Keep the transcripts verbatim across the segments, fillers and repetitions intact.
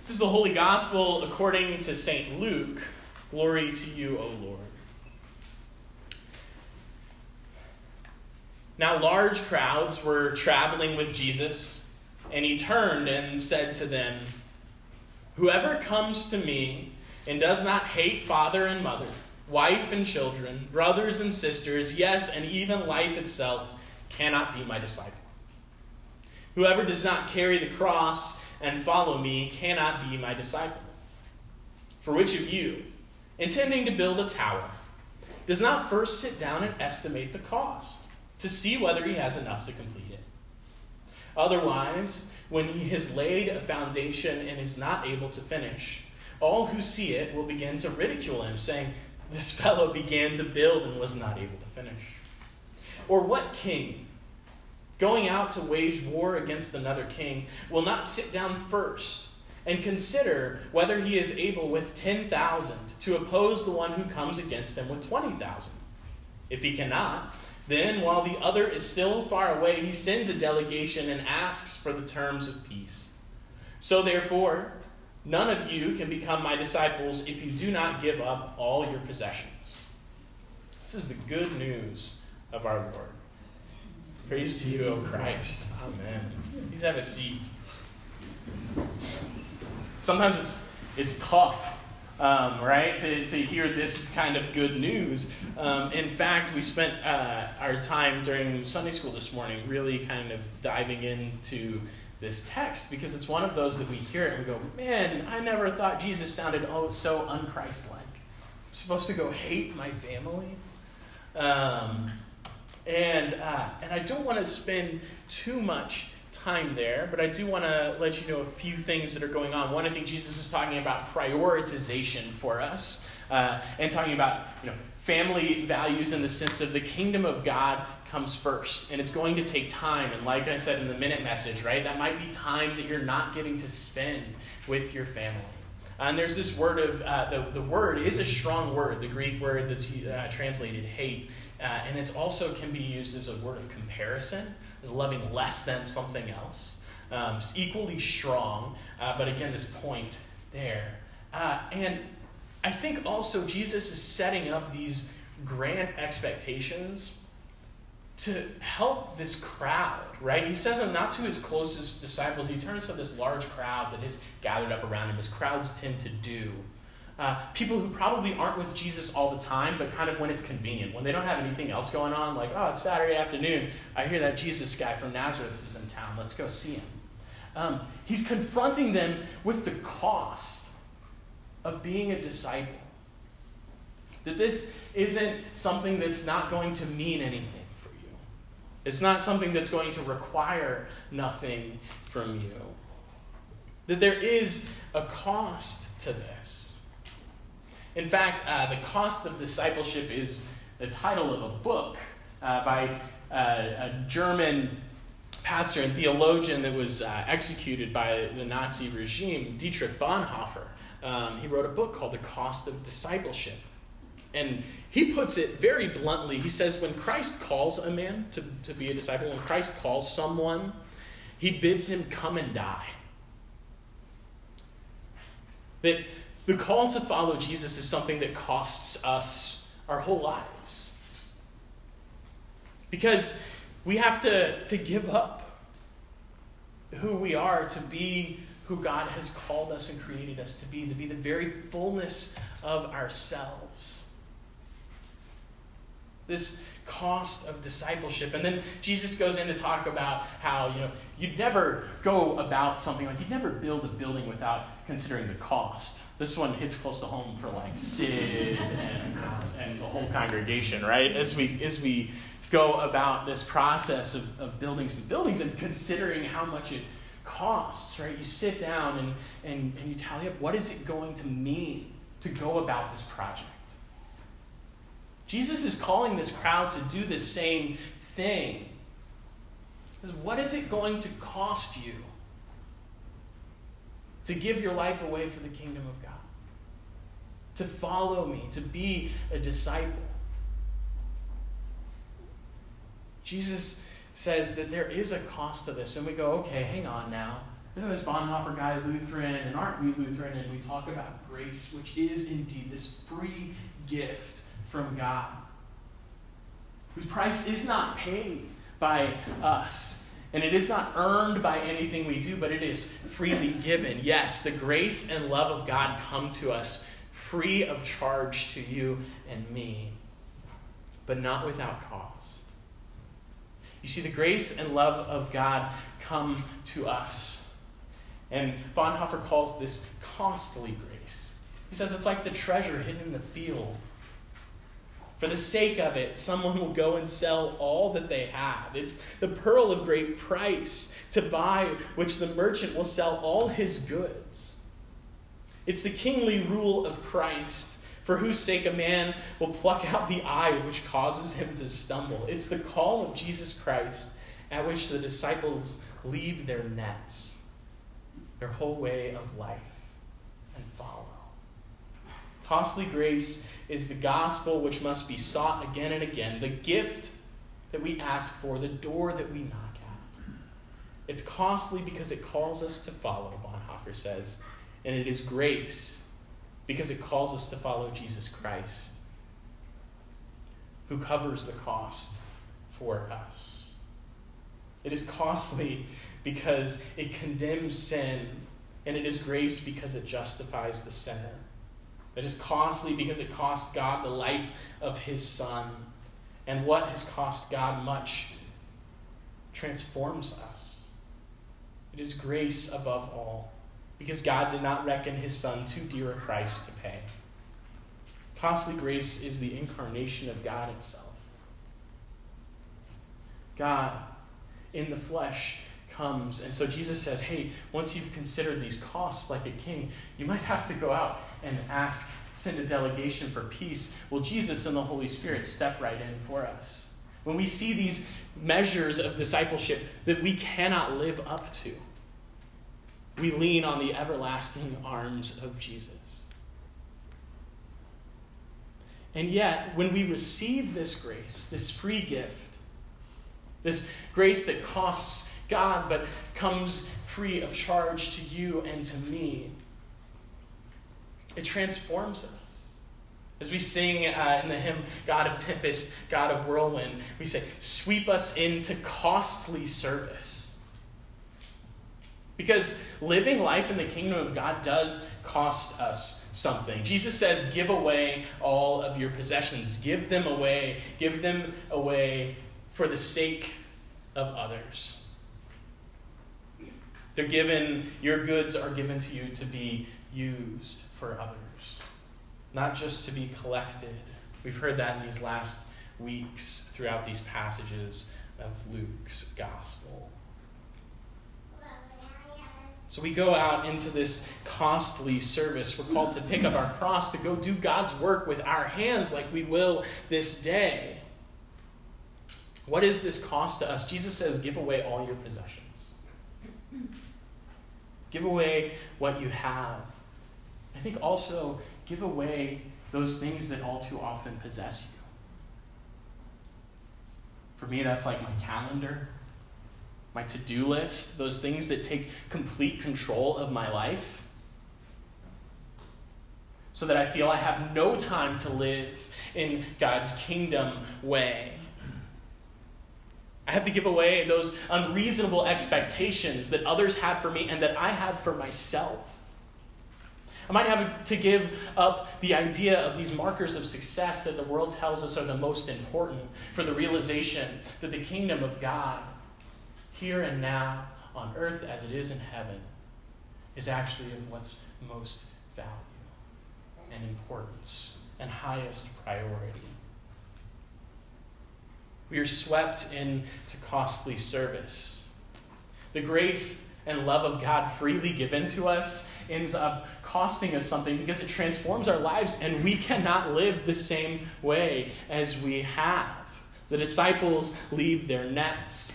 This is the Holy Gospel according to Saint Luke. Glory to you, O Lord. Now large crowds were traveling with Jesus, and he turned and said to them, "Whoever comes to me and does not hate father and mother, wife and children, brothers and sisters, yes, and even life itself, cannot be my disciple. Whoever does not carry the cross and follow me cannot be my disciple. For which of you, intending to build a tower, does not first sit down and estimate the cost, to see whether he has enough to complete it? Otherwise, when he has laid a foundation and is not able to finish, all who see it will begin to ridicule him, saying, 'This fellow began to build and was not able to finish.' Or what king, going out to wage war against another king, will not sit down first and consider whether he is able with ten thousand to oppose the one who comes against him with twenty thousand? If he cannot, then while the other is still far away, he sends a delegation and asks for the terms of peace. So therefore, none of you can become my disciples if you do not give up all your possessions." This is the good news of our Lord. Praise to you, O Christ. Amen. Please have a seat. Sometimes it's it's tough, um, right, to, to hear this kind of good news. Um, in fact, we spent uh, our time during Sunday school this morning really kind of diving into this text, because it's one of those that we hear it and we go, man, I never thought Jesus sounded oh so un-Christ-like. I'm supposed to go hate my family? Um, and uh, and I don't want to spend too much time there, but I do want to let you know a few things that are going on. One, I think Jesus is talking about prioritization for us, uh, and talking about, you know, family values in the sense of the kingdom of God comes first, and it's going to take time. And like I said in the minute message, right, that might be time that you're not getting to spend with your family. And there's this word of, uh, the, the word is a strong word, the Greek word that's uh, translated hate. Uh, and it also can be used as a word of comparison, as loving less than something else. Um, it's equally strong, uh, but again, this point there. Uh, and I think also Jesus is setting up these grand expectations to help this crowd, right? He says them not to his closest disciples. He turns to this large crowd that is gathered up around him, as crowds tend to do. Uh, people who probably aren't with Jesus all the time, but kind of when it's convenient. When they don't have anything else going on, like, oh, it's Saturday afternoon. I hear that Jesus guy from Nazareth is in town. Let's go see him. Um, he's confronting them with the cost of being a disciple. That this isn't something that's not going to mean anything. It's not something that's going to require nothing from you. That there is a cost to this. In fact, uh, The Cost of Discipleship is the title of a book uh, by uh, a German pastor and theologian that was uh, executed by the Nazi regime, Dietrich Bonhoeffer. Um, he wrote a book called The Cost of Discipleship. And he puts it very bluntly. He says, when Christ calls a man to, to be a disciple, when Christ calls someone, he bids him come and die. That the call to follow Jesus is something that costs us our whole lives. Because we have to, to give up who we are to be who God has called us and created us to be, to be the very fullness of ourselves. This cost of discipleship. And then Jesus goes in to talk about how, you know, you'd never go about something like, you'd never build a building without considering the cost. This one hits close to home for like Sid and, and the whole congregation, right? As we as we go about this process of, of building some buildings and considering how much it costs, right? You sit down and, and, and you tally up, what is it going to mean to go about this project? Jesus is calling this crowd to do the same thing. What is it going to cost you to give your life away for the kingdom of God? To follow me, to be a disciple? Jesus says that there is a cost to this. And we go, okay, hang on now. Isn't this Bonhoeffer guy Lutheran? And aren't we Lutheran? And we talk about grace, which is indeed this free gift from God, whose price is not paid by us. And it is not earned by anything we do, but it is freely given. Yes, the grace and love of God come to us free of charge to you and me, but not without cost. You see, the grace and love of God come to us. And Bonhoeffer calls this costly grace. He says it's like the treasure hidden in the field. For the sake of it, someone will go and sell all that they have. It's the pearl of great price to buy, which the merchant will sell all his goods. It's the kingly rule of Christ, for whose sake a man will pluck out the eye which causes him to stumble. It's the call of Jesus Christ at which the disciples leave their nets, their whole way of life, and follow. Costly grace is the gospel which must be sought again and again, the gift that we ask for, the door that we knock at. It's costly because it calls us to follow, Bonhoeffer says, and it is grace because it calls us to follow Jesus Christ, who covers the cost for us. It is costly because it condemns sin, and it is grace because it justifies the sinner. It is costly because it cost God the life of his Son. And what has cost God much transforms us. It is grace above all, because God did not reckon his Son too dear a price to pay. Costly grace is the incarnation of God itself. God in the flesh comes. And so Jesus says, hey, once you've considered these costs like a king, you might have to go out and ask, send a delegation for peace. Well, Jesus and the Holy Spirit step right in for us. When we see these measures of discipleship that we cannot live up to, we lean on the everlasting arms of Jesus. And yet, when we receive this grace, this free gift, this grace that costs God but comes free of charge to you and to me, it transforms us. As we sing uh, in the hymn, God of Tempest, God of Whirlwind, we say, sweep us into costly service. Because living life in the kingdom of God does cost us something. Jesus says, give away all of your possessions. Give them away. Give them away for the sake of others. They're given, your goods are given to you to be used for others, not just to be collected. We've heard that in these last weeks throughout these passages of Luke's gospel. So we go out into this costly service. We're called to pick up our cross, to go do God's work with our hands like we will this day. What is this cost to us? Jesus says, give away all your possessions. Give away what you have. I think also give away those things that all too often possess you. For me, that's like my calendar, my to-do list, those things that take complete control of my life, so that I feel I have no time to live in God's kingdom way. I have to give away those unreasonable expectations that others have for me and that I have for myself. I might have to give up the idea of these markers of success that the world tells us are the most important for the realization that the kingdom of God, here and now, on earth as it is in heaven, is actually of what's most value and importance and highest priority. We are swept into costly service. The grace and love of God freely given to us ends up costing us something because it transforms our lives, and we cannot live the same way as we have. The disciples leave their nets.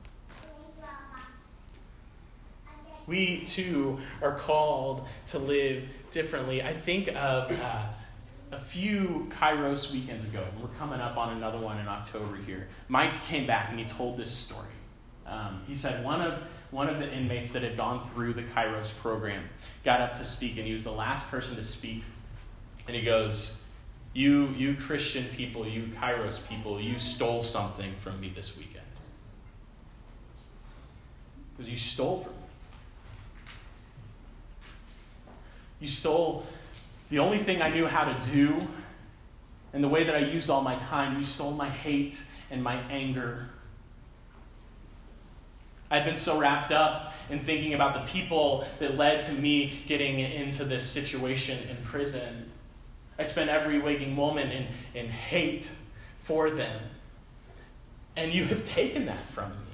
We too are called to live differently. I think of uh, a few Kairos weekends ago, and we're coming up on another one in October here. Mike came back and he told this story. Um, he said one of one of the inmates that had gone through the Kairos program got up to speak, and he was the last person to speak. And he goes, you, you Christian people, you Kairos people, you stole something from me this weekend. Because you stole from me. You stole the only thing I knew how to do, and the way that I used all my time. You stole my hate and my anger. I'd been so wrapped up in thinking about the people that led to me getting into this situation in prison. I spent every waking moment in, in hate for them. And you have taken that from me.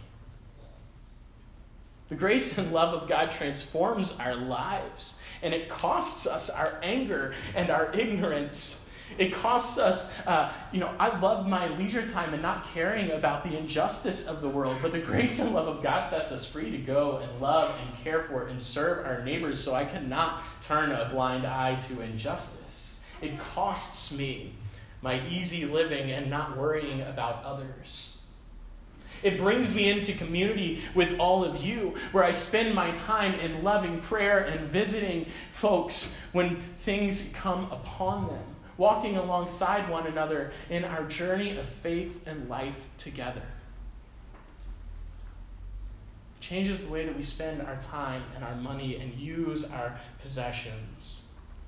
The grace and love of God transforms our lives, and it costs us our anger and our ignorance. It costs us, uh, you know, I love my leisure time and not caring about the injustice of the world, but the grace and love of God sets us free to go and love and care for and serve our neighbors, so I cannot turn a blind eye to injustice. It costs me my easy living and not worrying about others. It brings me into community with all of you, where I spend my time in loving prayer and visiting folks when things come upon them, walking alongside one another in our journey of faith and life together. It changes the way that we spend our time and our money and use our possessions.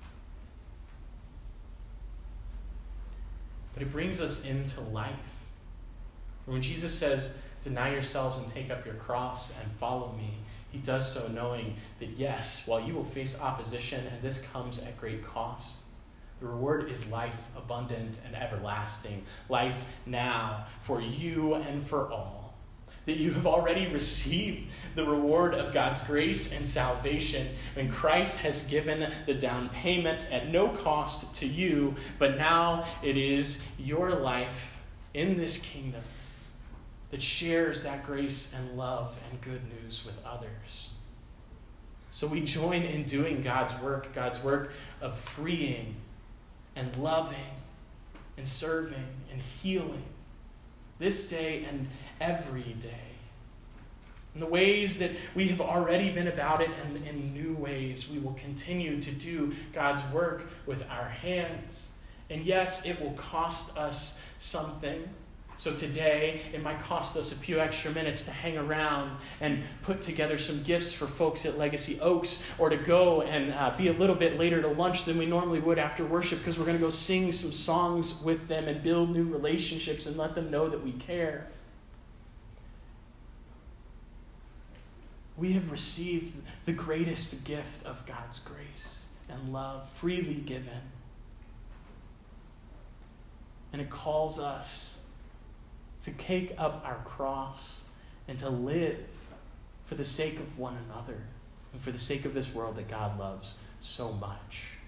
But it brings us into life. When Jesus says, deny yourselves and take up your cross and follow me, he does so knowing that yes, while you will face opposition, and this comes at great cost, the reward is life abundant and everlasting, life now for you and for all. That you have already received the reward of God's grace and salvation when Christ has given the down payment at no cost to you, but now it is your life in this kingdom that shares that grace and love and good news with others. So we join in doing God's work, God's work of freeing and loving and serving and healing this day and every day. In the ways that we have already been about it, and in new ways we will continue to do God's work with our hands. And yes, it will cost us something. So today, it might cost us a few extra minutes to hang around and put together some gifts for folks at Legacy Oaks, or to go and uh, be a little bit later to lunch than we normally would after worship, because we're going to go sing some songs with them and build new relationships and let them know that we care. We have received the greatest gift of God's grace and love, freely given. And it calls us to take up our cross and to live for the sake of one another and for the sake of this world that God loves so much.